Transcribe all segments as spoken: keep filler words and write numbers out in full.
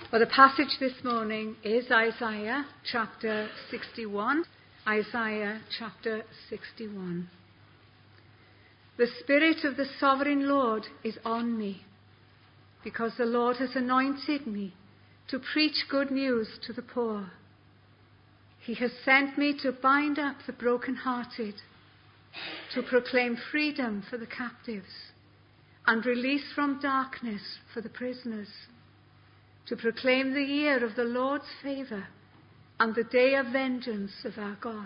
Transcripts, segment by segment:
Well, the passage this morning is Isaiah chapter sixty-one. Isaiah chapter sixty-one. The Spirit of the Sovereign Lord is on me, because the Lord has anointed me to preach good news to the poor. He has sent me to bind up the brokenhearted, to proclaim freedom for the captives, and release from darkness for the prisoners, to proclaim the year of the Lord's favour and the day of vengeance of our God,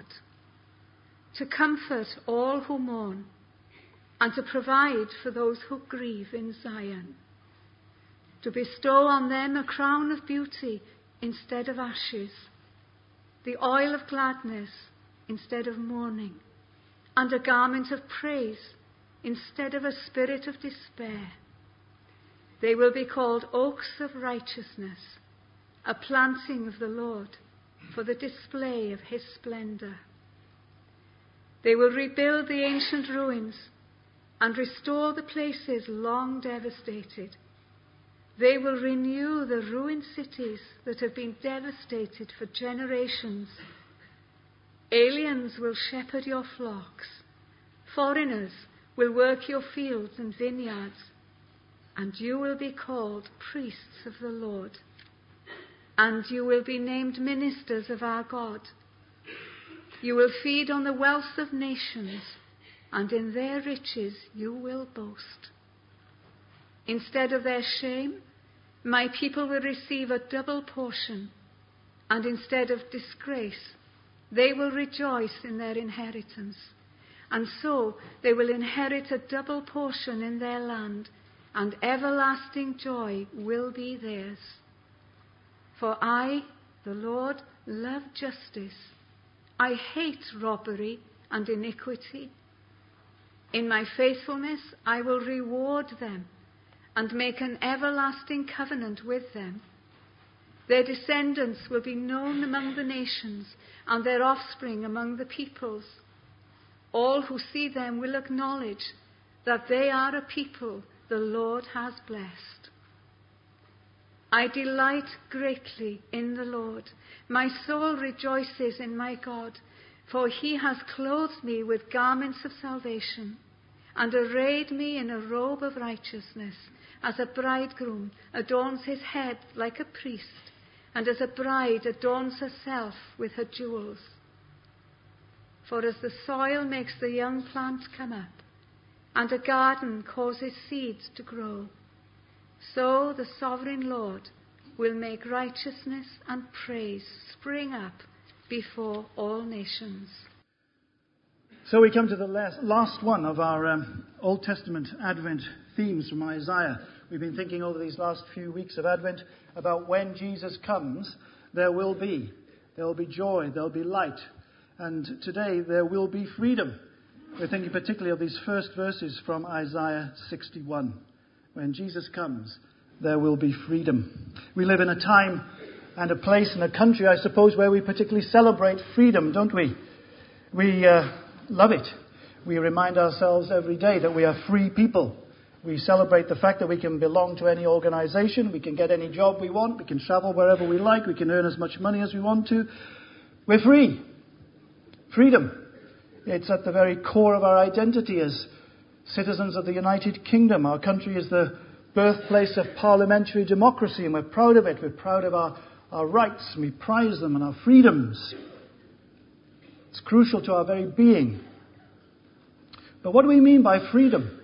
to comfort all who mourn and to provide for those who grieve in Zion, to bestow on them a crown of beauty instead of ashes, the oil of gladness instead of mourning, and a garment of praise instead of a spirit of despair. They will be called oaks of righteousness, a planting of the Lord for the display of his splendour. They will rebuild the ancient ruins and restore the places long devastated. They will renew the ruined cities that have been devastated for generations. Aliens will shepherd your flocks. Foreigners will work your fields and vineyards. And you will be called priests of the Lord. And you will be named ministers of our God. You will feed on the wealth of nations, and in their riches you will boast. Instead of their shame, my people will receive a double portion, and instead of disgrace, they will rejoice in their inheritance. And so they will inherit a double portion in their land, and everlasting joy will be theirs. For I, the Lord, love justice. I hate robbery and iniquity. In my faithfulness I will reward them and make an everlasting covenant with them. Their descendants will be known among the nations, and their offspring among the peoples. All who see them will acknowledge that they are a people the Lord has blessed. I delight greatly in the Lord. My soul rejoices in my God, for he has clothed me with garments of salvation and arrayed me in a robe of righteousness, as a bridegroom adorns his head like a priest, and as a bride adorns herself with her jewels. For as the soil makes the young plant come up, and a garden causes seeds to grow, so the sovereign Lord will make righteousness and praise spring up before all nations. So we come to the last, last one of our um, Old Testament Advent themes from Isaiah. We've been thinking over these last few weeks of Advent about when Jesus comes, there will be. There will be joy, there will be light. And today there will be freedom. We're thinking particularly of these first verses from Isaiah sixty-one. When Jesus comes, there will be freedom. We live in a time and a place and a country, I suppose, where we particularly celebrate freedom, don't we? We uh, love it. We remind ourselves every day that we are free people. We celebrate the fact that we can belong to any organisation, we can get any job we want, we can travel wherever we like, we can earn as much money as we want to. We're free. Freedom. It's at the very core of our identity as citizens of the United Kingdom. Our country is the birthplace of parliamentary democracy, and we're proud of it. We're proud of our, our rights, and we prize them, and our freedoms. It's crucial to our very being. But what do we mean by freedom?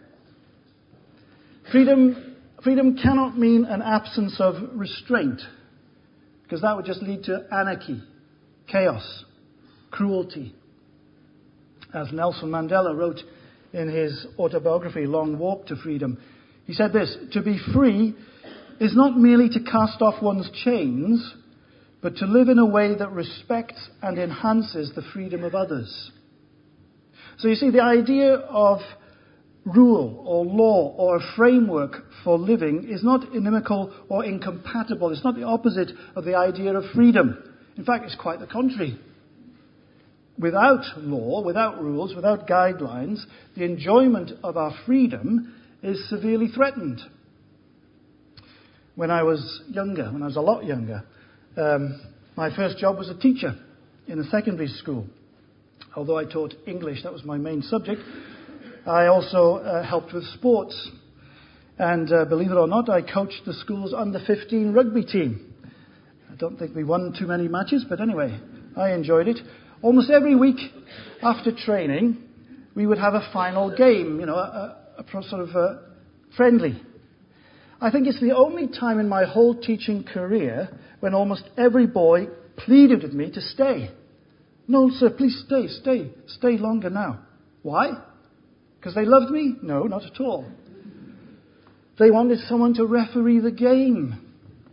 Freedom, freedom cannot mean an absence of restraint, because that would just lead to anarchy, chaos, cruelty. As Nelson Mandela wrote in his autobiography, Long Walk to Freedom, he said this: to be free is not merely to cast off one's chains, but to live in a way that respects and enhances the freedom of others. So you see, the idea of rule or law or a framework for living is not inimical or incompatible. It's not the opposite of the idea of freedom. In fact, it's quite the contrary. Without law, without rules, without guidelines, the enjoyment of our freedom is severely threatened. when I was younger, when I was a lot younger. Um, my first job was a teacher in a secondary school. Although I taught English, that was my main subject, I also uh, helped with sports. And uh, believe it or not, I coached the school's under fifteen rugby team. I don't think we won too many matches, but anyway, I enjoyed it. Almost every week after training, we would have a final game, you know, a, a, a sort of a friendly. I think it's the only time in my whole teaching career when almost every boy pleaded with me to stay. No, sir, please stay, stay, stay longer now. Why? Because they loved me? No, not at all. They wanted someone to referee the game.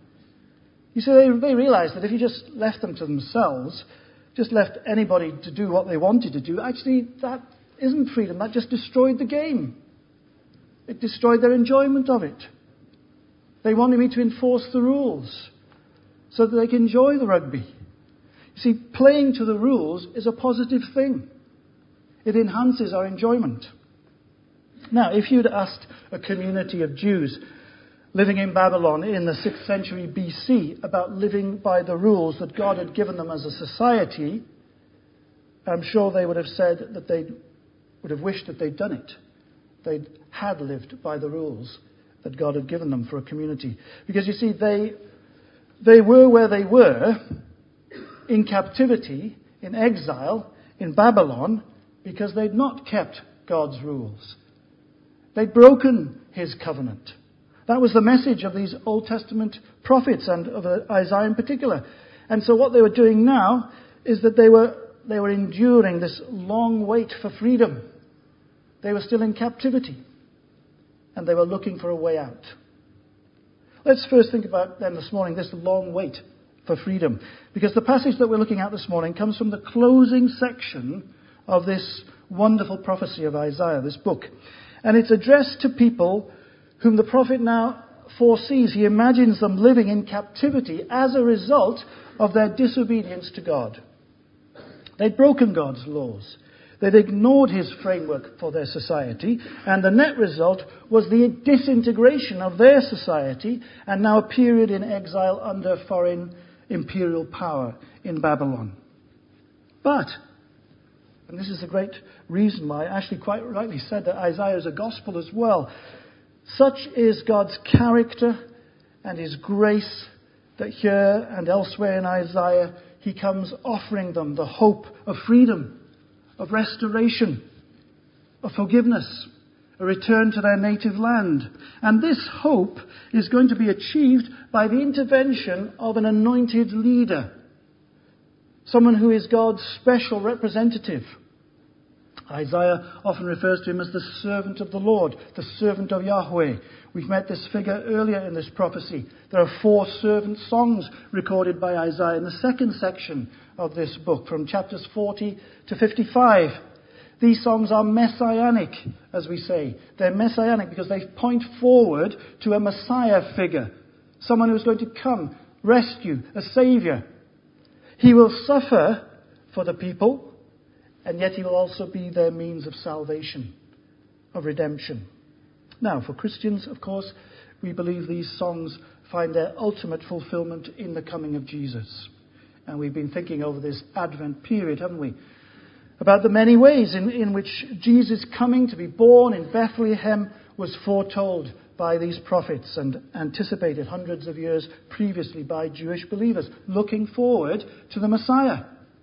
You see, they, they realized that if you just left them to themselves, just left anybody to do what they wanted to do, actually that isn't freedom. That just destroyed the game. It destroyed their enjoyment of it. They wanted me to enforce the rules so that they can enjoy the rugby. You see, playing to the rules is a positive thing. It enhances our enjoyment. Now, if you'd asked a community of Jews living in Babylon in the sixth century B C about living by the rules that God had given them as a society, I'm sure they would have said that they would have wished that they'd done it. They had lived by the rules that God had given them for a community. Because you see, they they were where they were in captivity, in exile, in Babylon, because they'd not kept God's rules. They'd broken his covenant. That was the message of these Old Testament prophets and of Isaiah in particular. And so what they were doing now is that they were they were enduring this long wait for freedom. They were still in captivity. And they were looking for a way out. Let's first think about then this morning, this long wait for freedom. Because the passage that we're looking at this morning comes from the closing section of this wonderful prophecy of Isaiah, this book. And it's addressed to people whom the prophet now foresees. He imagines them living in captivity as a result of their disobedience to God. They'd broken God's laws. They'd ignored his framework for their society, and the net result was the disintegration of their society and now a period in exile under foreign imperial power in Babylon. But, and this is a great reason why Ashley quite rightly said that Isaiah is a gospel as well, such is God's character and his grace that here and elsewhere in Isaiah he comes offering them the hope of freedom, of restoration, of forgiveness, a return to their native land. And this hope is going to be achieved by the intervention of an anointed leader, someone who is God's special representative. Isaiah often refers to him as the servant of the Lord, the servant of Yahweh. We've met this figure earlier in this prophecy. There are four servant songs recorded by Isaiah in the second section of this book, from chapters forty to fifty-five. These songs are messianic, as we say. They're messianic because they point forward to a Messiah figure, someone who's going to come, rescue, a saviour. He will suffer for the people, and yet he will also be their means of salvation, of redemption. Now, for Christians, of course, we believe these songs find their ultimate fulfillment in the coming of Jesus. And we've been thinking over this Advent period, haven't we? About the many ways in, in which Jesus coming to be born in Bethlehem was foretold by these prophets and anticipated hundreds of years previously by Jewish believers, looking forward to the Messiah.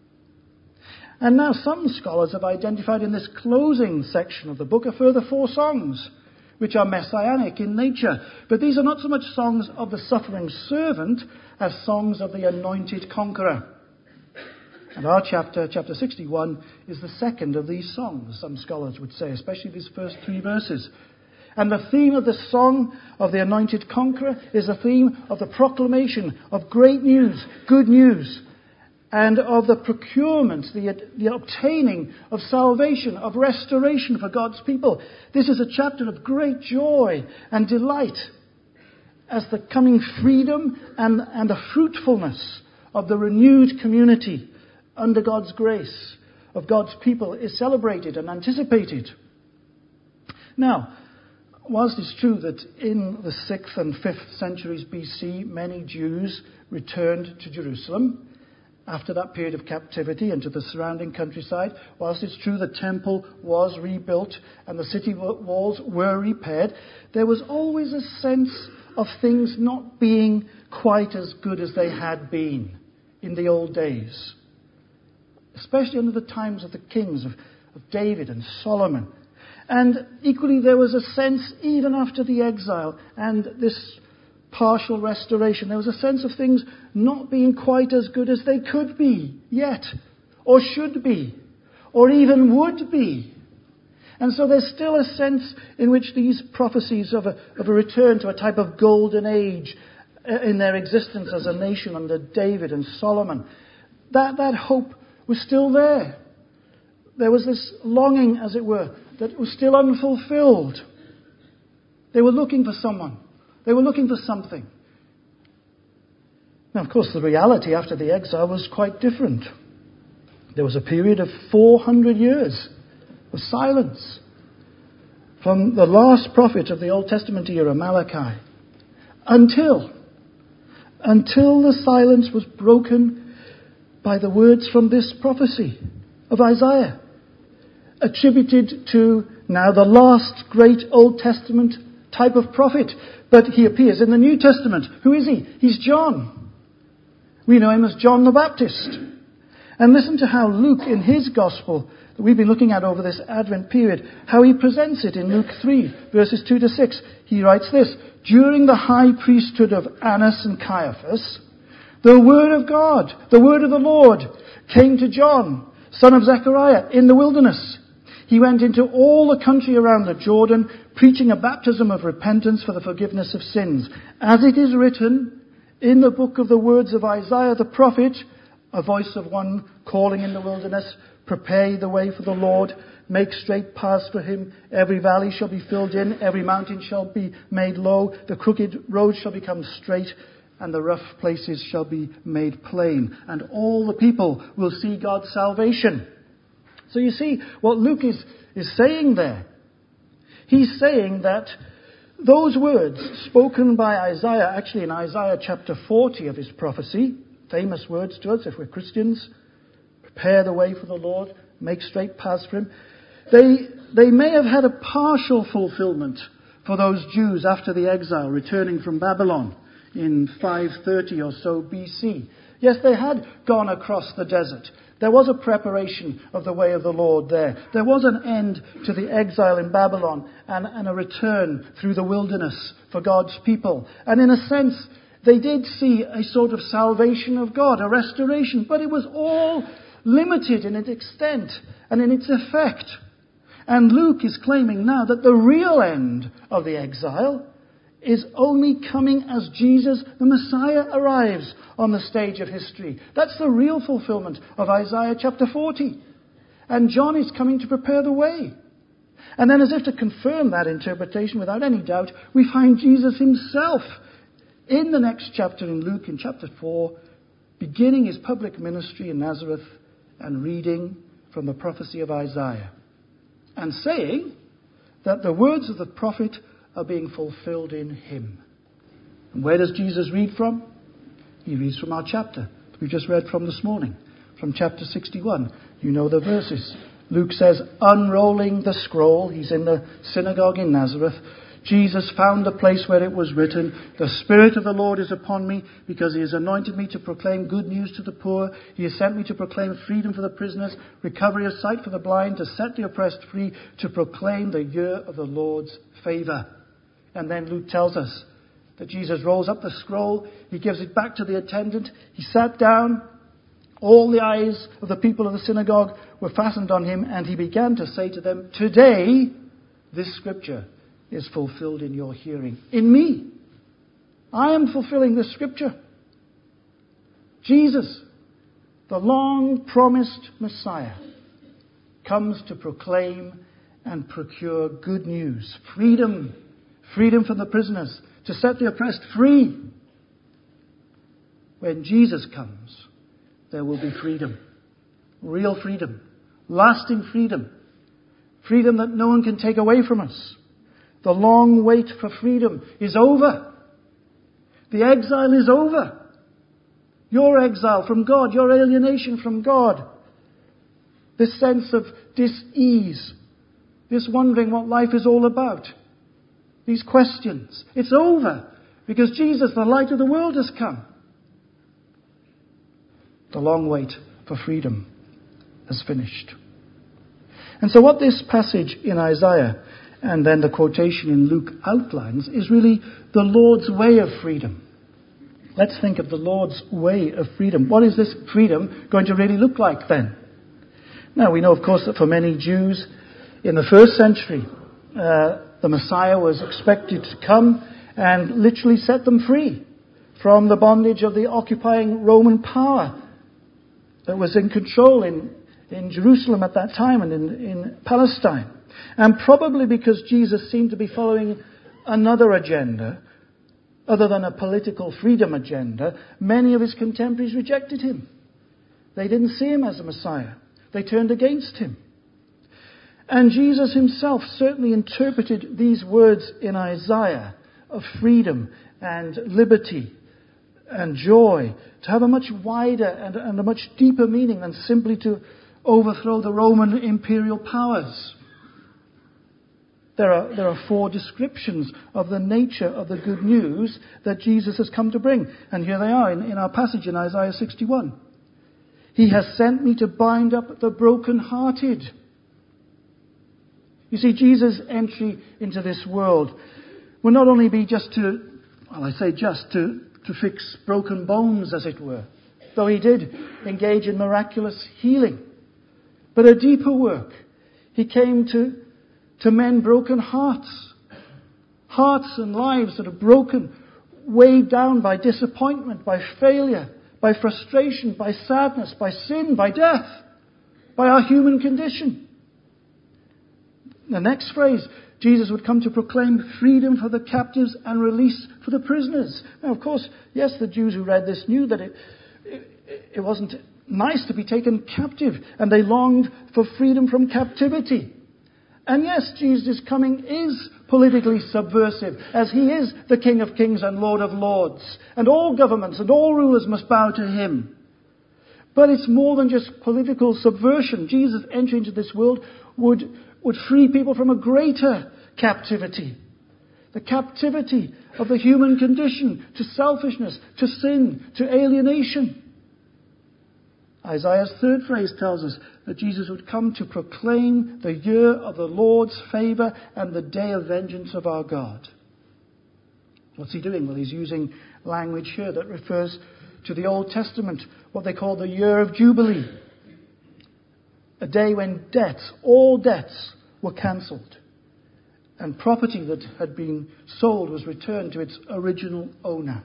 And now some scholars have identified in this closing section of the book a further four songs, which are messianic in nature. But these are not so much songs of the suffering servant as songs of the anointed conqueror. And our chapter, chapter sixty-one, is the second of these songs, some scholars would say, especially these first three verses. And the theme of the song of the anointed conqueror is the theme of the proclamation of great news, good news, and of the procurement, the, the obtaining of salvation, of restoration for God's people. This is a chapter of great joy and delight as the coming freedom and, and the fruitfulness of the renewed community under God's grace of God's people is celebrated and anticipated. Now, whilst it's true that in the sixth and fifth centuries B C, many Jews returned to Jerusalem after that period of captivity and to the surrounding countryside, whilst it's true the temple was rebuilt and the city walls were repaired, there was always a sense of things not being quite as good as they had been in the old days, especially under the times of the kings of, of David and Solomon. And equally there was a sense, even after the exile and this partial restoration, there was a sense of things not being quite as good as they could be yet, or should be, or even would be. And so there's still a sense in which these prophecies of a, of a return to a type of golden age in their existence as a nation under David and Solomon, that, that hope was still there. There was this longing, as it were, that was still unfulfilled. They were looking for someone. They were looking for something. Now, of course, the reality after the exile was quite different. There was a period of four hundred years of silence from the last prophet of the Old Testament era, Malachi, until, until the silence was broken by the words from this prophecy of Isaiah, attributed to now the last great Old Testament type of prophet. But he appears in the New Testament. Who is he? He's John. We know him as John the Baptist. And listen to how Luke, in his gospel, that we've been looking at over this Advent period, how he presents it in Luke three, verses two to six. He writes this: during the high priesthood of Annas and Caiaphas, the word of God, the word of the Lord, came to John, son of Zechariah, in the wilderness. He went into all the country around the Jordan, preaching a baptism of repentance for the forgiveness of sins. As it is written in the book of the words of Isaiah the prophet, a voice of one calling in the wilderness, prepare ye the way for the Lord, make straight paths for him. Every valley shall be filled in, every mountain shall be made low, the crooked road shall become straight, and the rough places shall be made plain. And all the people will see God's salvation. So you see what Luke is, is saying there. He's saying that those words spoken by Isaiah, actually in Isaiah chapter forty of his prophecy, famous words to us if we're Christians, prepare the way for the Lord, make straight paths for him, they, they may have had a partial fulfillment for those Jews after the exile, returning from Babylon in five thirty or so B C. Yes, they had gone across the desert. There was a preparation of the way of the Lord there. There was an end to the exile in Babylon and, and a return through the wilderness for God's people. And in a sense, they did see a sort of salvation of God, a restoration, but it was all limited in its extent and in its effect. And Luke is claiming now that the real end of the exile is only coming as Jesus, the Messiah, arrives on the stage of history. That's the real fulfillment of Isaiah chapter forty. And John is coming to prepare the way. And then, as if to confirm that interpretation without any doubt, we find Jesus himself in the next chapter in Luke, in chapter four, beginning his public ministry in Nazareth and reading from the prophecy of Isaiah and saying that the words of the prophet are being fulfilled in him. And where does Jesus read from? He reads from our chapter that we just read from this morning, from chapter sixty-one. You know the verses. Luke says, unrolling the scroll, he's in the synagogue in Nazareth, Jesus found a place where it was written, the Spirit of the Lord is upon me, because he has anointed me to proclaim good news to the poor. He has sent me to proclaim freedom for the prisoners, recovery of sight for the blind, to set the oppressed free, to proclaim the year of the Lord's favour. And then Luke tells us that Jesus rolls up the scroll, he gives it back to the attendant, he sat down, all the eyes of the people of the synagogue were fastened on him, and he began to say to them, today this scripture is fulfilled in your hearing. In me. I am fulfilling this scripture. Jesus, the long-promised Messiah, comes to proclaim and procure good news. Freedom. Freedom from the prisoners. To set the oppressed free. When Jesus comes, there will be freedom. Real freedom. Lasting freedom. Freedom that no one can take away from us. The long wait for freedom is over. The exile is over. Your exile from God, your alienation from God, this sense of dis-ease, this wondering what life is all about, these questions, it's over because Jesus, the light of the world, has come. The long wait for freedom has finished. And so what this passage in Isaiah and then the quotation in Luke outlines is really the Lord's way of freedom. Let's think of the Lord's way of freedom. What is this freedom going to really look like then? Now, we know, of course, that for many Jews in the first century, uh, the Messiah was expected to come and literally set them free from the bondage of the occupying Roman power that was in control in, in Jerusalem at that time and in, in Palestine. And probably because Jesus seemed to be following another agenda, other than a political freedom agenda, many of his contemporaries rejected him. They didn't see him as a Messiah. They turned against him. And Jesus himself certainly interpreted these words in Isaiah of freedom and liberty and joy to have a much wider and, and a much deeper meaning than simply to overthrow the Roman imperial powers. There are, there are four descriptions of the nature of the good news that Jesus has come to bring. And here they are in, in our passage in Isaiah sixty-one. He has sent me to bind up the brokenhearted. You see, Jesus' entry into this world will not only be just to, well, I say just, to, to fix broken bones, as it were, though he did engage in miraculous healing, but a deeper work. He came to To mend broken hearts. Hearts and lives that are broken, weighed down by disappointment, by failure, by frustration, by sadness, by sin, by death, by our human condition. The next phrase, Jesus would come to proclaim freedom for the captives and release for the prisoners. Now, of course, yes, the Jews who read this knew that it, it, it wasn't nice to be taken captive, and they longed for freedom from captivity. And yes, Jesus' coming is politically subversive, as he is the King of Kings and Lord of Lords. And all governments and all rulers must bow to him. But it's more than just political subversion. Jesus' entry into this world would, would free people from a greater captivity. The captivity of the human condition to selfishness, to sin, to alienation. Isaiah's third phrase tells us that Jesus would come to proclaim the year of the Lord's favour and the day of vengeance of our God. What's he doing? Well, he's using language here that refers to the Old Testament, what they call the year of Jubilee. A day when debts, all debts, were cancelled. And property that had been sold was returned to its original owner.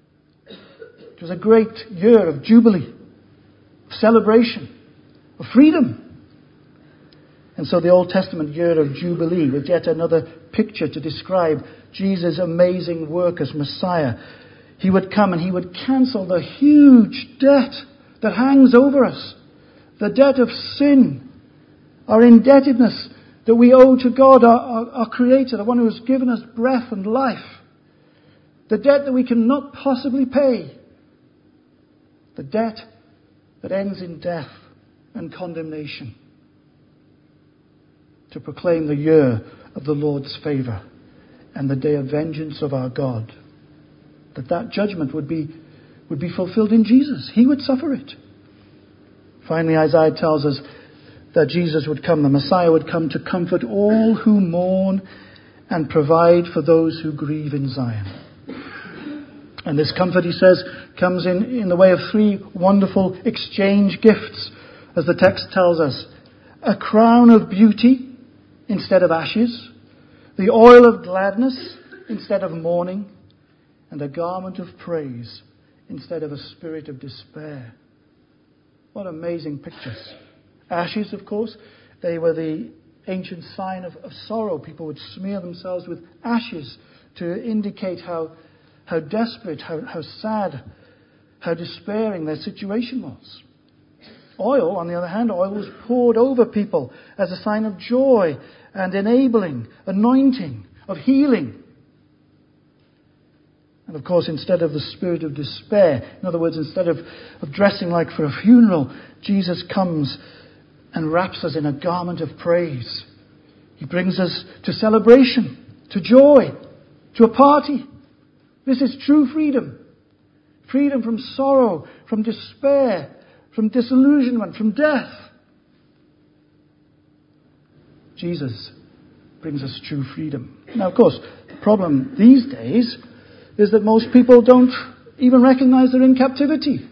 It was a great year of Jubilee. Celebration of freedom. And so the Old Testament year of Jubilee was yet another picture to describe Jesus' amazing work as Messiah. He would come and he would cancel the huge debt that hangs over us. The debt of sin. Our indebtedness that we owe to God, our, our, our Creator, the one who has given us breath and life. The debt that we cannot possibly pay. The debt that ends in death and condemnation. To proclaim the year of the Lord's favour and the day of vengeance of our God. That that judgment would be, would be fulfilled in Jesus. He would suffer it. Finally, Isaiah tells us that Jesus would come, the Messiah would come to comfort all who mourn and provide for those who grieve in Zion. And this comfort, he says, comes in, in the way of three wonderful exchange gifts, as the text tells us. A crown of beauty instead of ashes, the oil of gladness instead of mourning, and a garment of praise instead of a spirit of despair. What amazing pictures. Ashes, of course, they were the ancient sign of, of sorrow. People would smear themselves with ashes to indicate how How desperate, how, how sad, how despairing their situation was. Oil, on the other hand, oil was poured over people as a sign of joy and enabling, anointing, of healing. And of course, instead of the spirit of despair, in other words, instead of, of dressing like for a funeral, Jesus comes and wraps us in a garment of praise. He brings us to celebration, to joy, to a party. This is true freedom. Freedom from sorrow, from despair, from disillusionment, from death. Jesus brings us true freedom. Now, of course, the problem these days is that most people don't even recognize they're in captivity.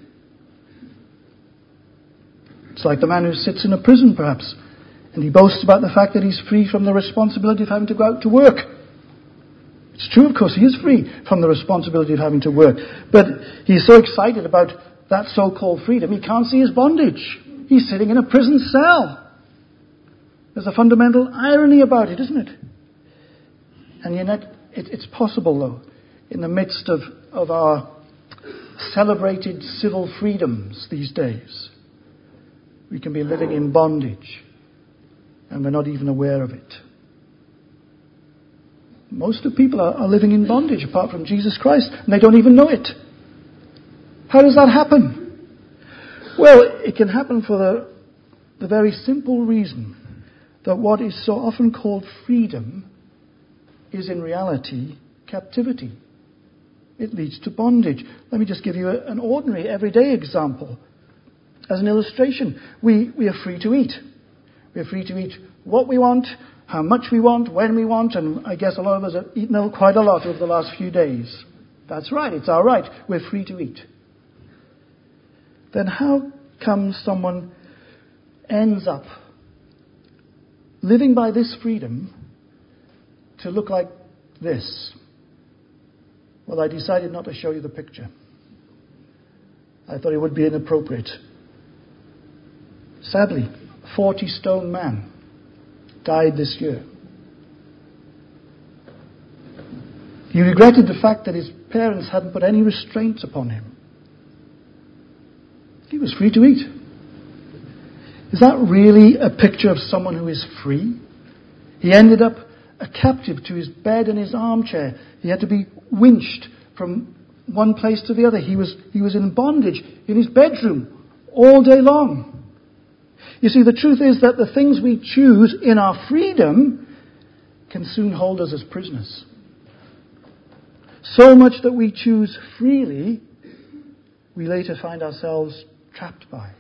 It's like the man who sits in a prison, perhaps, and he boasts about the fact that he's free from the responsibility of having to go out to work. It's true, of course, he is free from the responsibility of having to work. But he's so excited about that so-called freedom, he can't see his bondage. He's sitting in a prison cell. There's a fundamental irony about it, isn't it? And yet, it, it's possible, though, in the midst of, of our celebrated civil freedoms these days, we can be living in bondage, and we're not even aware of it. Most of the people are, are living in bondage apart from Jesus Christ, and they don't even know it. How does that happen? Well, it can happen for the, the very simple reason that what is so often called freedom is in reality captivity. It leads to bondage. Let me just give you a, an ordinary, everyday example. As an illustration, we, we are free to eat. We are free to eat what we want, how much we want, when we want, and I guess a lot of us have eaten quite a lot over the last few days. That's right, it's our right. We're free to eat. Then how come someone ends up living by this freedom to look like this? Well, I decided not to show you the picture. I thought it would be inappropriate. Sadly, a forty-stone man died this year. He regretted the fact that his parents hadn't put any restraints upon him. He was free to eat. Is that really a picture of someone who is free? He ended up a captive to his bed and his armchair. He had to be winched from one place to the other. He was, he was in bondage in his bedroom all day long. You see, the truth is that the things we choose in our freedom can soon hold us as prisoners. So much that we choose freely, we later find ourselves trapped by.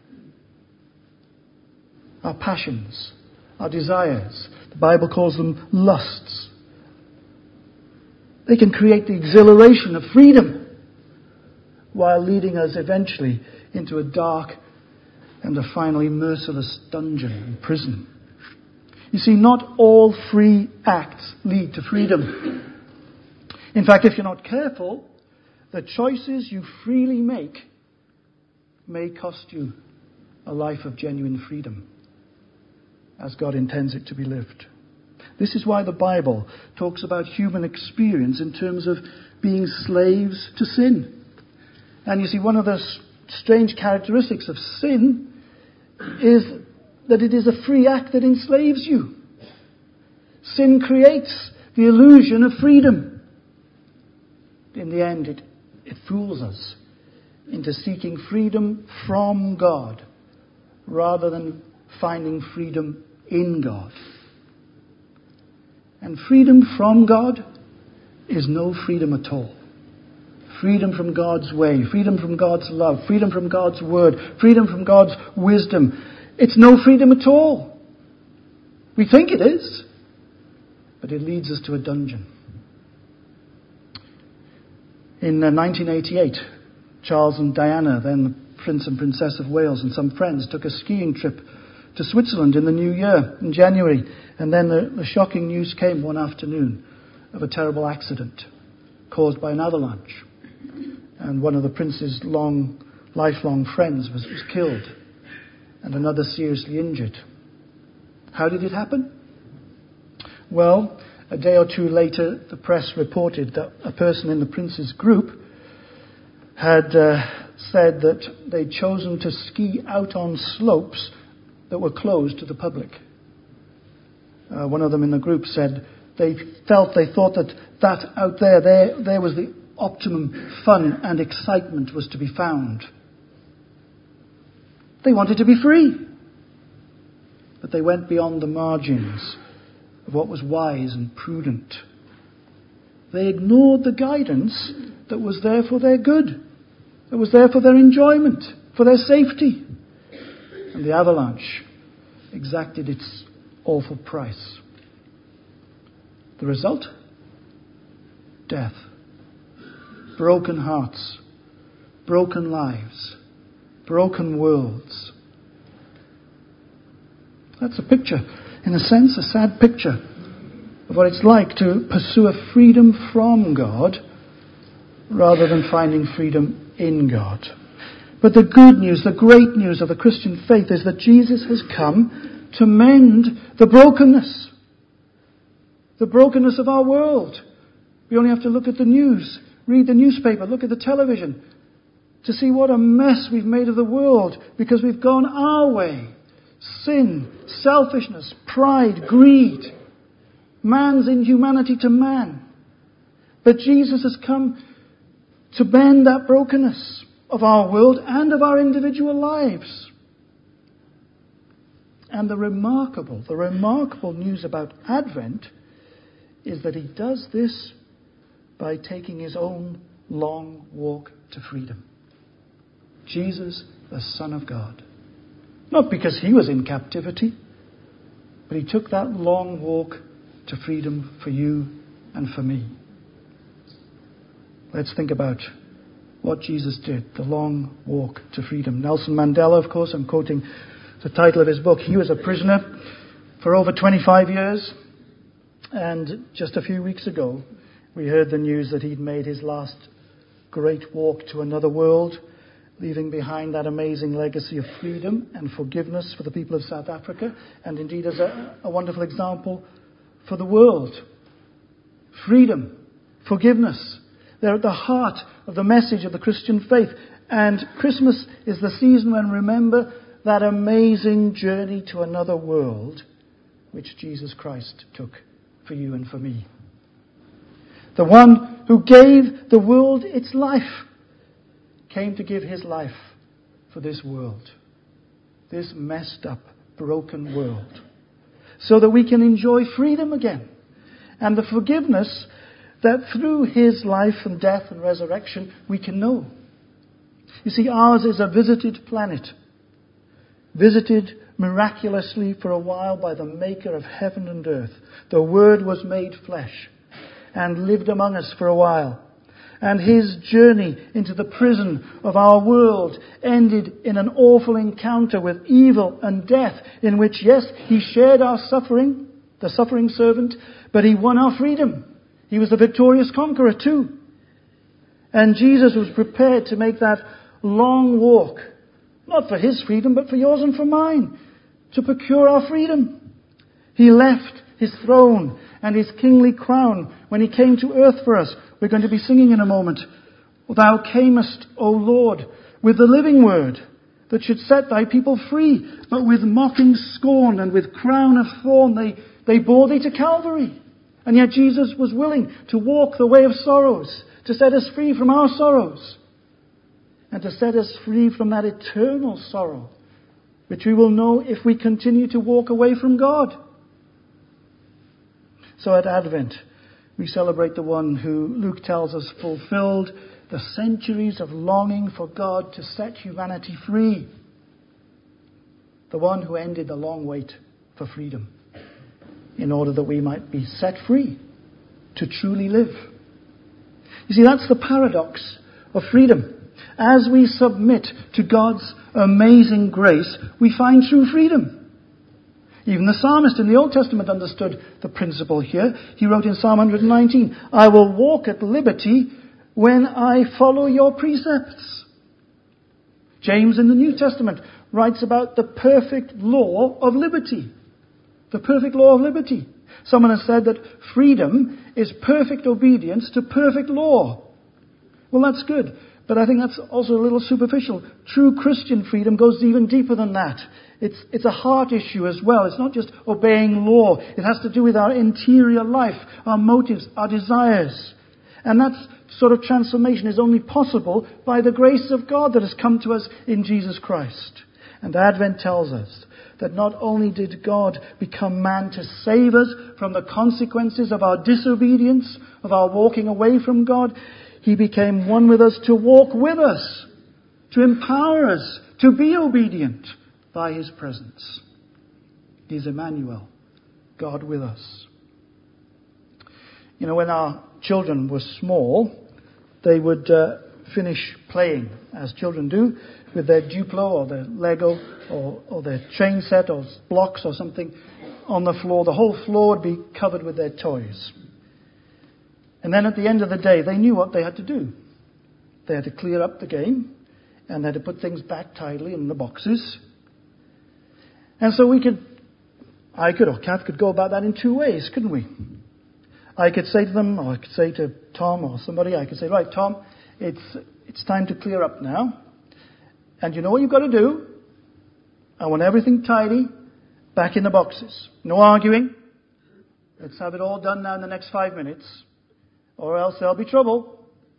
Our passions, our desires, the Bible calls them lusts. They can create the exhilaration of freedom while leading us eventually into a dark and a finally merciless dungeon and prison. You see, not all free acts lead to freedom. In fact, if you're not careful, the choices you freely make may cost you a life of genuine freedom, as God intends it to be lived. This is why the Bible talks about human experience in terms of being slaves to sin. And you see, one of the strange characteristics of sin is that it is a free act that enslaves you. Sin creates the illusion of freedom. In the end, it, it fools us into seeking freedom from God rather than finding freedom in God. And freedom from God is no freedom at all. Freedom from God's way, freedom from God's love, freedom from God's word, freedom from God's wisdom. It's no freedom at all. We think it is, but it leads us to a dungeon. In uh, nineteen eighty-eight, Charles and Diana, then the Prince and Princess of Wales, and some friends took a skiing trip to Switzerland in the new year, in January. And then the, the shocking news came one afternoon of a terrible accident caused by an avalanche. And one of the prince's long, lifelong friends was, was killed, and another seriously injured. How did it happen? Well, a day or two later, the press reported that a person in the prince's group had uh, said that they'd chosen to ski out on slopes that were closed to the public. Uh, one of them in the group said They felt, they thought that that out there, there, there was the optimum fun and excitement was to be found. They wanted to be free. But they went beyond the margins of what was wise and prudent. They ignored the guidance that was there for their good, that was there for their enjoyment, for their safety. And the avalanche exacted its awful price. The result? Death. Broken hearts. Broken lives. Broken worlds. That's a picture, in a sense, a sad picture of what it's like to pursue a freedom from God rather than finding freedom in God. But the good news, the great news of the Christian faith is that Jesus has come to mend the brokenness. The brokenness of our world. We only have to look at the news, read the newspaper, look at the television to see what a mess we've made of the world because we've gone our way. Sin, selfishness, pride, greed, man's inhumanity to man. But Jesus has come to mend that brokenness of our world and of our individual lives. And the remarkable, the remarkable news about Advent is that he does this by taking his own long walk to freedom. Jesus, the Son of God. Not because he was in captivity, but he took that long walk to freedom for you and for me. Let's think about what Jesus did, the long walk to freedom. Nelson Mandela, of course, I'm quoting the title of his book. He was a prisoner for over twenty-five years. And just a few weeks ago, we heard the news that he'd made his last great walk to another world, leaving behind that amazing legacy of freedom and forgiveness for the people of South Africa, and indeed as a, a wonderful example for the world. Freedom, forgiveness, they're at the heart of the message of the Christian faith. And Christmas is the season when we remember that amazing journey to another world which Jesus Christ took for you and for me. The one who gave the world its life came to give his life for this world, this messed up, broken world, so that we can enjoy freedom again and the forgiveness that through his life and death and resurrection we can know. You see, ours is a visited planet, visited miraculously for a while by the Maker of heaven and earth. The Word was made flesh and lived among us for a while. And his journey into the prison of our world ended in an awful encounter with evil and death, in which, yes, he shared our suffering, the suffering servant, but he won our freedom. He was the victorious conqueror too. And Jesus was prepared to make that long walk, not for his freedom, but for yours and for mine, to procure our freedom. He left his throne and his kingly crown when he came to earth for us. We're going to be singing in a moment. Thou camest, O Lord, with the living word that should set thy people free, but with mocking scorn and with crown of thorn they, they bore thee to Calvary. And yet Jesus was willing to walk the way of sorrows, to set us free from our sorrows, and to set us free from that eternal sorrow, which we will know if we continue to walk away from God. So at Advent, we celebrate the one who, Luke tells us, fulfilled the centuries of longing for God to set humanity free. The one who ended the long wait for freedom in order that we might be set free to truly live. You see, that's the paradox of freedom. As we submit to God's amazing grace, we find true freedom. Even the psalmist in the Old Testament understood the principle here. He wrote in Psalm one nineteen, I will walk at liberty when I follow your precepts. James in the New Testament writes about the perfect law of liberty. The perfect law of liberty. Someone has said that freedom is perfect obedience to perfect law. Well, that's good. But I think that's also a little superficial. True Christian freedom goes even deeper than that. It's, it's a heart issue as well. It's not just obeying law. It has to do with our interior life, our motives, our desires. And that sort of transformation is only possible by the grace of God that has come to us in Jesus Christ. And Advent tells us that not only did God become man to save us from the consequences of our disobedience, of our walking away from God, He became one with us to walk with us, to empower us, to be obedient by His presence. He is Emmanuel, God with us. You know, when our children were small, they would uh, finish playing, as children do, with their Duplo or their Lego or, or their train set or blocks or something on the floor. The whole floor would be covered with their toys. And then at the end of the day, they knew what they had to do. They had to clear up the game, and they had to put things back tidily in the boxes. And so we could, I could, or Kath could go about that in two ways, couldn't we? I could say to them, or I could say to Tom or somebody, I could say, right, Tom, it's it's time to clear up now. And you know what you've got to do? I want everything tidy, back in the boxes. No arguing. Let's have it all done now in the next five minutes. Or else there'll be trouble.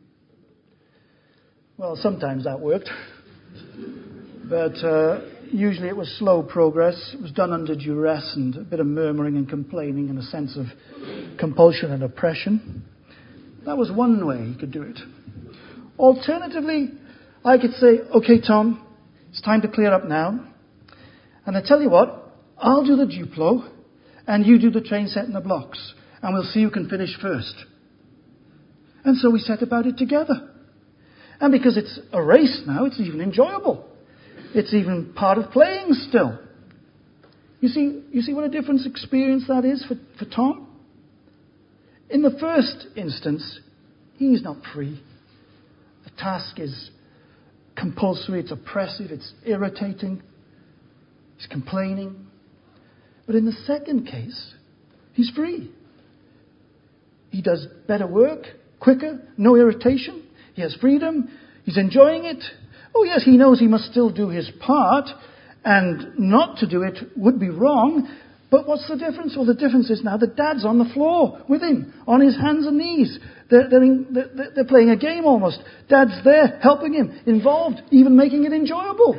Well, sometimes that worked. But uh, usually it was slow progress. It was done under duress and a bit of murmuring and complaining and a sense of compulsion and oppression. That was one way he could do it. Alternatively, I could say, okay, Tom, it's time to clear up now. And I tell you what, I'll do the Duplo and you do the train set and the blocks. And we'll see who can finish first. And so we set about it together. And because it's a race now, it's even enjoyable. It's even part of playing still. You see, you see what a different experience that is for, for Tom? In the first instance, he's not free. The task is compulsory, it's oppressive, it's irritating. He's complaining. But in the second case, he's free. He does better work, quicker, no irritation. He has freedom. He's enjoying it. Oh yes, he knows he must still do his part, and not to do it would be wrong. But what's the difference? Well, the difference is now that Dad's on the floor with him, on his hands and knees. They're, they're, in, they're, they're playing a game almost. Dad's there, helping him, involved, even making it enjoyable.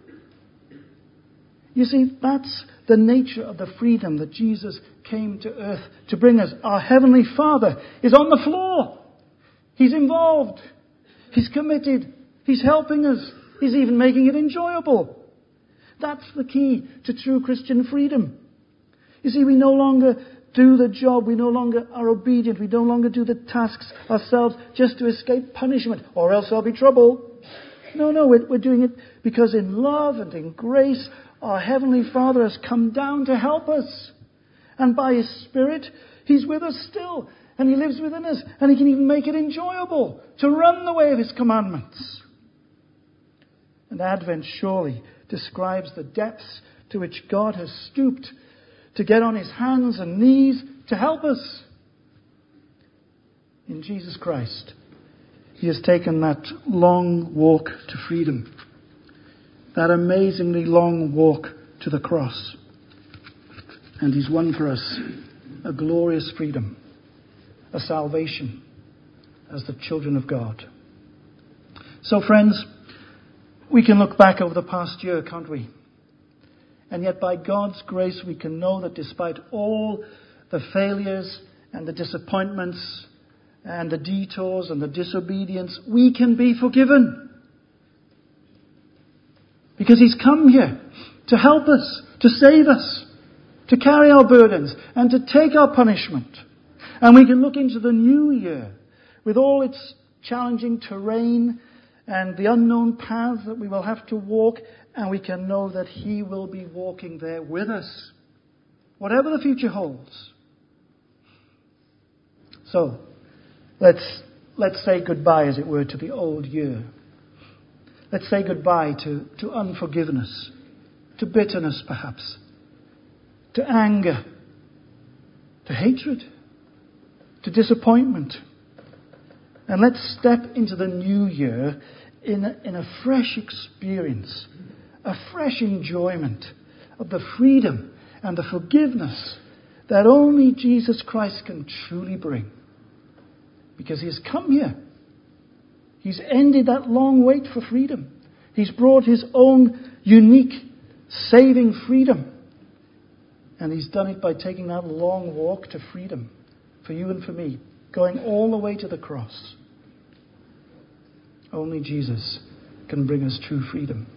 You see, that's the nature of the freedom that Jesus came to earth to bring us. Our Heavenly Father is on the floor. He's involved. He's committed. He's helping us. He's even making it enjoyable. That's the key to true Christian freedom. You see, we no longer do the job. We no longer are obedient. We no longer do the tasks ourselves just to escape punishment, or else there'll be trouble. No, no, we're, we're doing it because in love and in grace, our Heavenly Father has come down to help us. And by His Spirit, He's with us still. And He lives within us. And He can even make it enjoyable to run the way of His commandments. And Advent surely describes the depths to which God has stooped to get on His hands and knees to help us. In Jesus Christ, He has taken that long walk to freedom. That amazingly long walk to the cross. And He's won for us a glorious freedom, a salvation as the children of God. So friends, we can look back over the past year, can't we? And yet by God's grace we can know that despite all the failures and the disappointments and the detours and the disobedience, we can be forgiven. Because He's come here to help us, to save us, to carry our burdens and to take our punishment. And we can look into the new year with all its challenging terrain and the unknown paths that we will have to walk, and we can know that He will be walking there with us, whatever the future holds. So, let's let's say goodbye, as it were, to the old year. Let's say goodbye to, to unforgiveness, to bitterness perhaps, to anger, to hatred, to disappointment. And let's step into the new year in a, in a fresh experience, a fresh enjoyment of the freedom and the forgiveness that only Jesus Christ can truly bring. Because He has come here. He's ended that long wait for freedom. He's brought His own unique saving freedom. And He's done it by taking that long walk to freedom for you and for me, going all the way to the cross. Only Jesus can bring us true freedom.